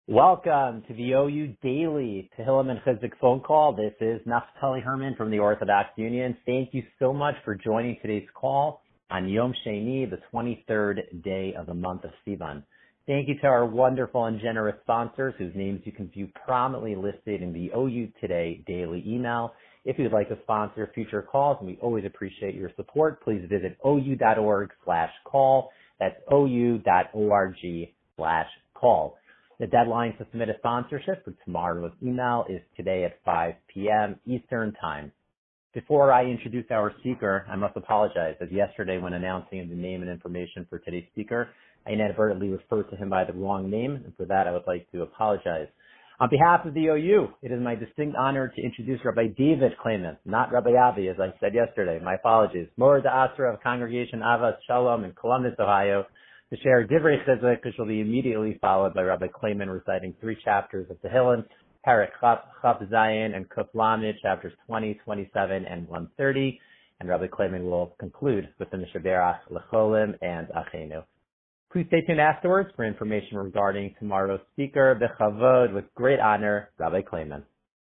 Welcome to the OU Daily Tehillim and Chizuk phone call. This is Naftali Herman from the Orthodox Union. Thank you so much for joining today's call on Yom Sheni, the 23rd day of the month of Sivan. Thank you to our wonderful and generous sponsors whose names you can view prominently listed in the OU Today daily email. If you'd like to sponsor future calls, and we always appreciate your support, please visit ou.org/call. That's ou.org/call. The deadline to submit a sponsorship for tomorrow's email is today at 5 p.m. Eastern Time. Before I introduce our speaker, I must apologize, as yesterday when announcing the name and information for today's speaker, I inadvertently referred to him by the wrong name, and for that I would like to apologize. On behalf of the OU, it is my distinct honor to introduce Rabbi David Kleiman, not Rabbi Avi, as I said yesterday. My apologies. Mor Asra of Congregation Avas Shalom in Columbus, Ohio, to share Divrei Chizuk, which will be immediately followed by Rabbi Kleiman reciting 3 chapters of Tehillim, Perek Chaf Zayin and Kuf Lamed, chapters 20, 27, and 130. And Rabbi Kleiman will conclude with the Mishaberach Lecholim and Achenu. Please stay tuned afterwards for information regarding tomorrow's speaker, Bechavod, with great honor, Rabbi Kleiman.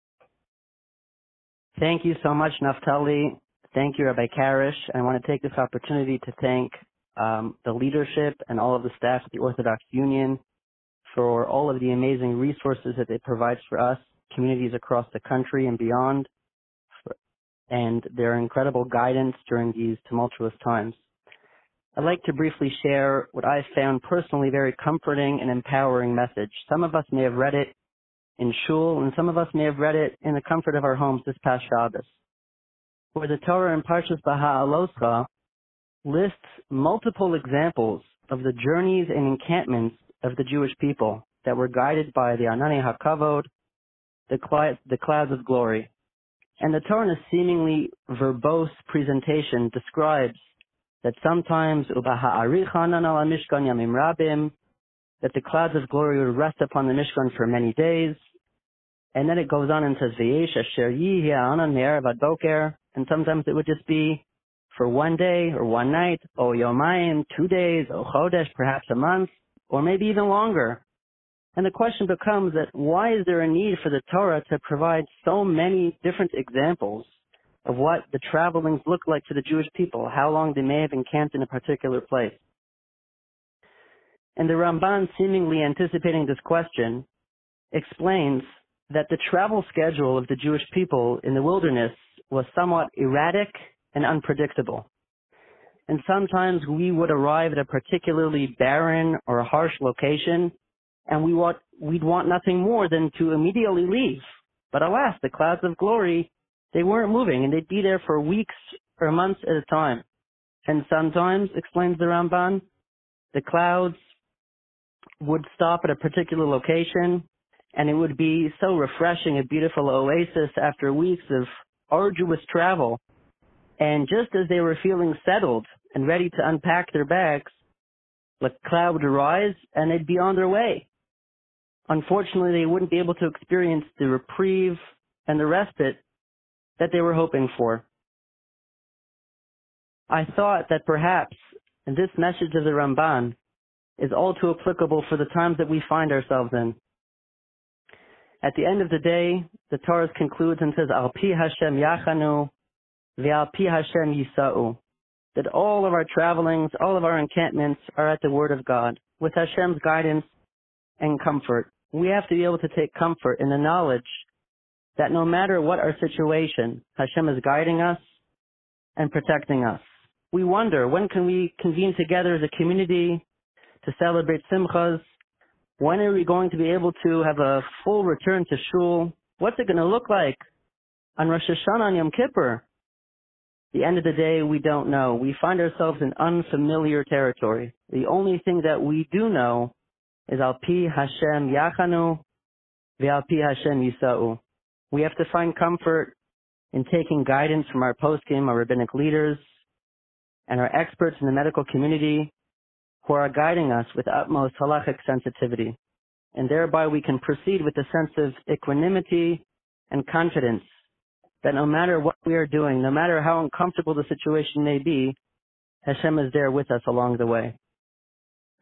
Thank you so much, Naftali. Thank you, Rabbi Karish. I want to take this opportunity to thank the leadership and all of the staff at the Orthodox Union for all of the amazing resources that they provide for us, communities across the country and beyond, and their incredible guidance during these tumultuous times. I'd like to briefly share what I found personally very comforting and empowering message. Some of us may have read it in shul, and some of us may have read it in the comfort of our homes this past Shabbos, where the Torah in Parshas Beha'aloscha lists multiple examples of the journeys and encampments of the Jewish people that were guided by the Ananei HaKavod, the clouds of glory. And the Torah, in a seemingly verbose presentation, describes that sometimes that the clouds of glory would rest upon the Mishkan for many days. And then it goes on and says, and sometimes it would just be for one day or one night, or yomayim, 2 days, or chodesh, perhaps a month, or maybe even longer. And the question becomes that why is there a need for the Torah to provide so many different examples of what the travelings look like to the Jewish people, how long they may have encamped in a particular place? And the Ramban, seemingly anticipating this question, explains that the travel schedule of the Jewish people in the wilderness was somewhat erratic and unpredictable. And sometimes we would arrive at a particularly barren or harsh location, and we'd want nothing more than to immediately leave. But alas, the clouds of glory, they weren't moving, and they'd be there for weeks or months at a time. And sometimes, explains the Ramban, the clouds would stop at a particular location, and it would be so refreshing, a beautiful oasis after weeks of arduous travel. And just as they were feeling settled and ready to unpack their bags, the cloud would arise and they'd be on their way. Unfortunately, they wouldn't be able to experience the reprieve and the respite that they were hoping for. I thought that perhaps this message of the Ramban is all too applicable for the times that we find ourselves in. At the end of the day, the Torah concludes and says, Al pi Hashem yachanu, Ve'al pi Hashem yisa'u, that all of our travelings, all of our encampments are at the Word of God, with Hashem's guidance and comfort. We have to be able to take comfort in the knowledge that no matter what our situation, Hashem is guiding us and protecting us. We wonder, when can we convene together as a community to celebrate Simchas? When are we going to be able to have a full return to shul? What's it going to look like on Rosh Hashanah and Yom Kippur? The end of the day, we don't know. We find ourselves in unfamiliar territory. The only thing that we do know is Al pi Hashem yachanu, ve'al pi Hashem yisa'u. We have to find comfort in taking guidance from our poskim, our rabbinic leaders, and our experts in the medical community who are guiding us with utmost halachic sensitivity. And thereby we can proceed with a sense of equanimity and confidence that no matter what we are doing, no matter how uncomfortable the situation may be, Hashem is there with us along the way.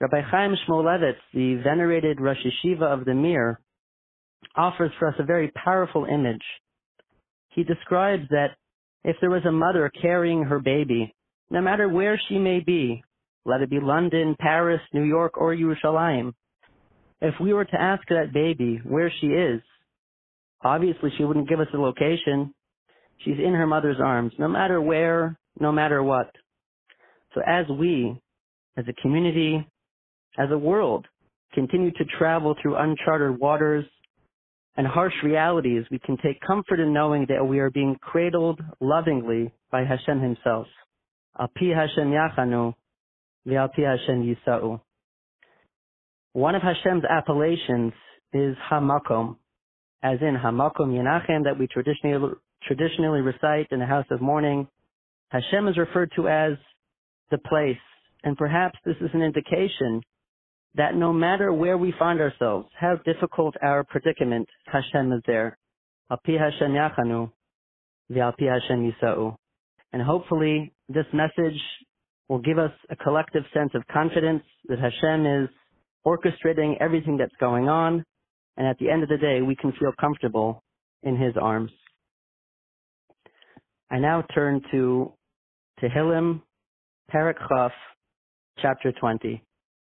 Rabbi Chaim Shmulevitz, the venerated Rosh Yeshiva of the Mir, offers for us a very powerful image. He describes that if there was a mother carrying her baby, no matter where she may be, let it be London, Paris, New York, or Yerushalayim, if we were to ask that baby where she is, obviously she wouldn't give us a location. She's in her mother's arms, no matter where, no matter what. So as we, as a community, as a world, continue to travel through uncharted waters and harsh realities, we can take comfort in knowing that we are being cradled lovingly by Hashem himself. Al pi Hashem yachanu, v'al pi Hashem yisa'u. One of Hashem's appellations is Hamakom, as in Hamakom Yenachem that we traditionally recite in the house of mourning. Hashem is referred to as the place, and perhaps this is an indication that no matter where we find ourselves, how difficult our predicament, Hashem is there. Al pi Hashem yachanu, v'al pi Hashem yisa'u. And hopefully this message will give us a collective sense of confidence that Hashem is orchestrating everything that's going on, and at the end of the day, we can feel comfortable in his arms. I now turn to Tehillim, Perek Chaf, chapter 20.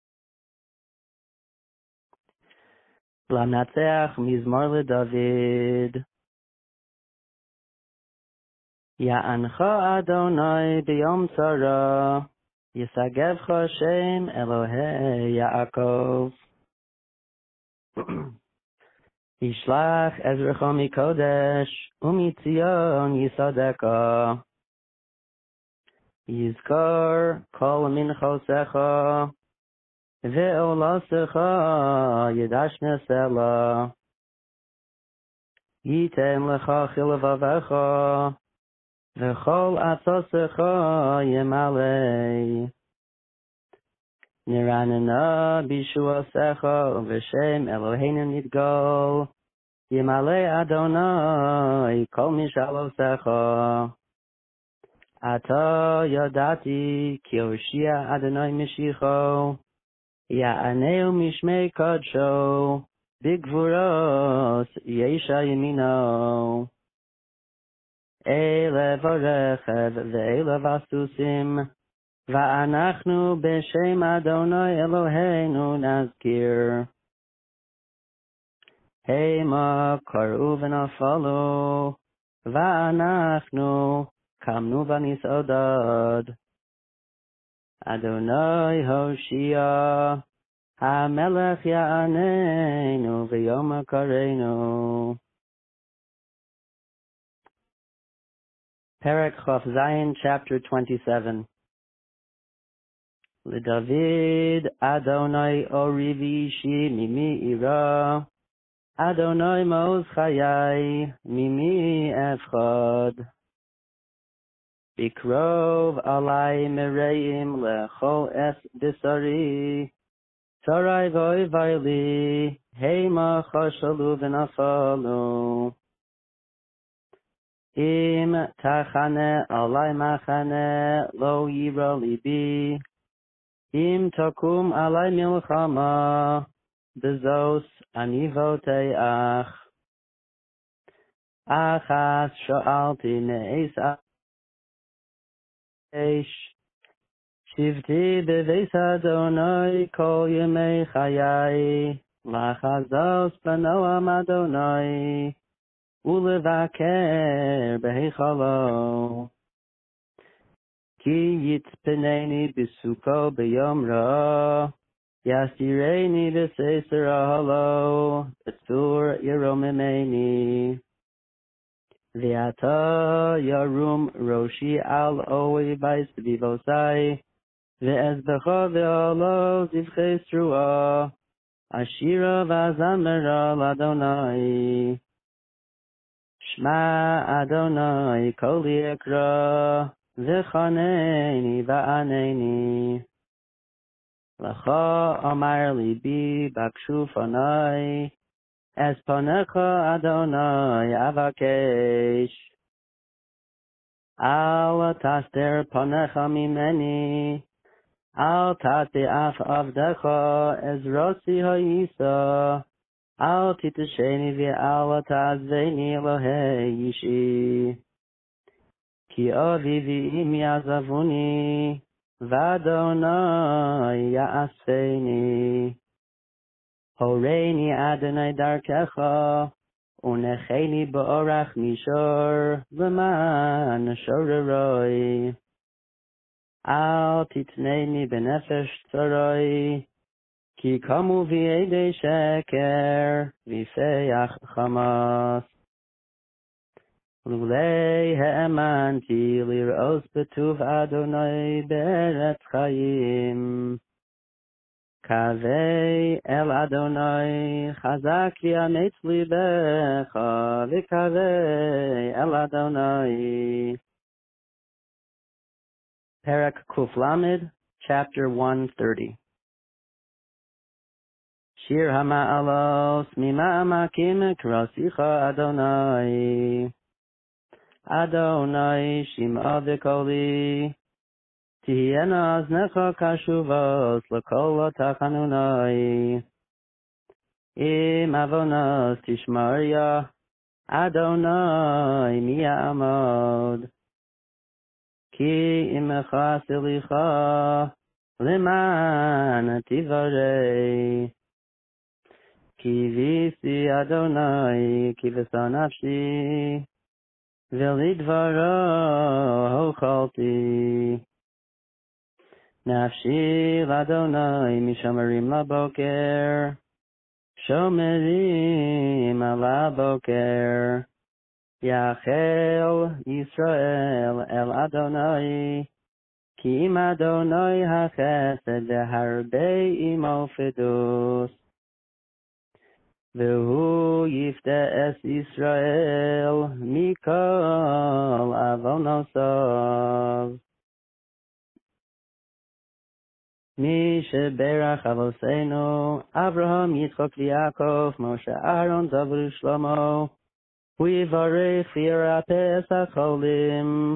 L'Natzeach Mizmor LeDavid. Ya'ancha Adonai b'yom tzara, Yisagevcha Shem Elohei Yaakov. Yishlach Ezrecha mikodesh, umitzion yisadeka. Yizkor kol minchosecha, ve'olasecha yidashne sela. Yitem lecha chilavavecha, v'chol atzosecha yemalei. Niranena bishuasecha, v'shem Eloheinu nidgol, yemalei Adonai kol mishalosecha. Ata yadati ki Hoshia Adonai Mishicho, Ya'aneu mishmei kadsho, bigvuros yesha yemino. Ele varechev ve'ele vasusim, va'anachnu b'shem Adonai Eloheinu nazkir. Hema karu v'nafalu, va'anachnu kamnu v'nisodad. Adonai Hoshia, HaMelech Ya'anenu v'yom HaKareinu. Perek Chaf Zayin, chapter 27. LeDavid Adonai Orivi Shi Mimi Ira, Adonai Maoz Chayai Mimi Efchad. Bikrov alai mereim lechol es bisari, Sarai voi vaili, heima chashalu v'nafalu. Im tachane alai machane lo yira libi, Im takum alai milchama, bezos anivoteach. Achas sha'alti ne'esa Shivti beveis Adonai kol yemei chayai, lachazos b'noam Adonai, ulevaker b'heichalo. Ki yitzpeneni b'suko b'yom ra, yastireni b'seser ahalo, b'tzur yeromemeni. Ve'ata yarum roshi al oivais v'vosai, ve'ezbecha ve'alo zivchei strua, ashira v'azamera l'Adonai. Shma Adonai koli ekra, v'chaneni va'aneni. L'cha amar libi bakshu fanai, Es panecha Adonai avakesh. Al taster panecha mimeni, Al tati af avdecha ez rosi ha'isa. Al titasheni ve'al tazveni Elohei yishi. Ki avi v'im yazavuni. V'Adonai ya'aseni. Horeini Adonai darkecha. Unecheni ba'orach mishor. L'man shoreroi. Al titneni benefesh tzaroi. Ki kamu v'yedei sheker. V'feyach chamas. Lulei ha'emanti lir'os betuv Adonai be'eretz chayim. Kavei el Adonai chazak yametz libecha v'kavei el Adonai. Perek Kuf Lamed, chapter 130. Shir hama'alos mima'amakim krasicha Adonai. Adonai shim'a v'koli. Tihiyena aznecha kashuvos l'kol tachanunai. Im avonos tishmarya. Adonai miya'amod. Ki imecha silicha. Liman tivarei. Ki visi Adonai ki v'sanafshi. V'lidvaro hochalti. Nafshi l'Adonai mishomerim laboker. Shomerim alaboker. Yachel Yisrael el Adonai. Ki im Adonai hachesed v'harbe imo fidus. V'hu yifte es Yisrael mikol avonosav. Mi sheberach avoseinu Avraham Yitzchok v'Yakov Moshe Aaron David Shlomo hu yivarech v'yirapeh es hacholim.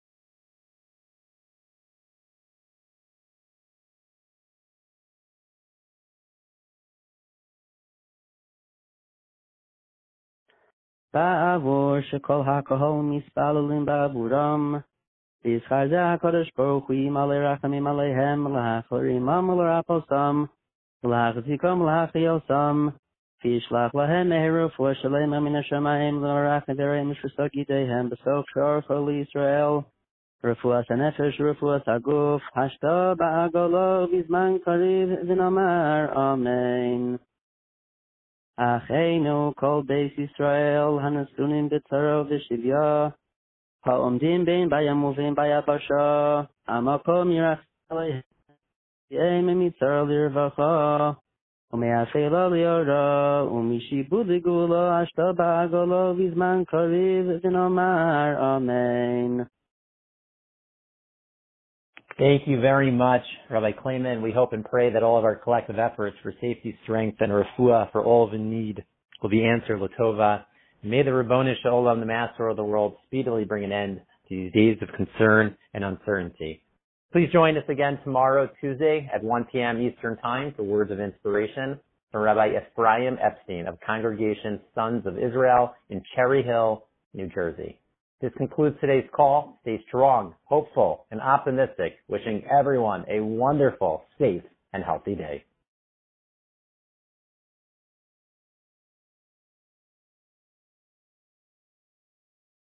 Ba'avur shekol hakohol mispalalim ba'avuram. V'yischar zeh HaKadosh Baruch Hu yimalei rachamim aleihem l'hachorimam l'raposam l'hachzikam l'hachiyosam v'yishlach lahem meher refuah shalema min hashamayim l'rach neverei mishusok yideihem b'sof shor chol Yisrael refuas hanefesh refuas haguf hashta ba'agolo v'zman kariv v'namar amen. Acheinu kol beis Yisrael hanasunim b'tzaro v'shivya ha'omdim bein bayam uvein bayabasha hamakom yirach alehem mitzaro lirvacha ume'afela liora u'mishibu ligula ashta ba'agolo v'zman kariv v'nomar amen. Thank you very much, Rabbi Klayman. We hope and pray that all of our collective efforts for safety, strength, and refuah for all in need will be answered l'tova. May the Ribono Shel Olam, the Master of the world, speedily bring an end to these days of concern and uncertainty. Please join us again tomorrow, Tuesday, at 1 p.m. Eastern Time for Words of Inspiration from Rabbi Ephraim Epstein of Congregation Sons of Israel in Cherry Hill, New Jersey. This concludes today's call. Stay strong, hopeful, and optimistic, wishing everyone a wonderful, safe, and healthy day.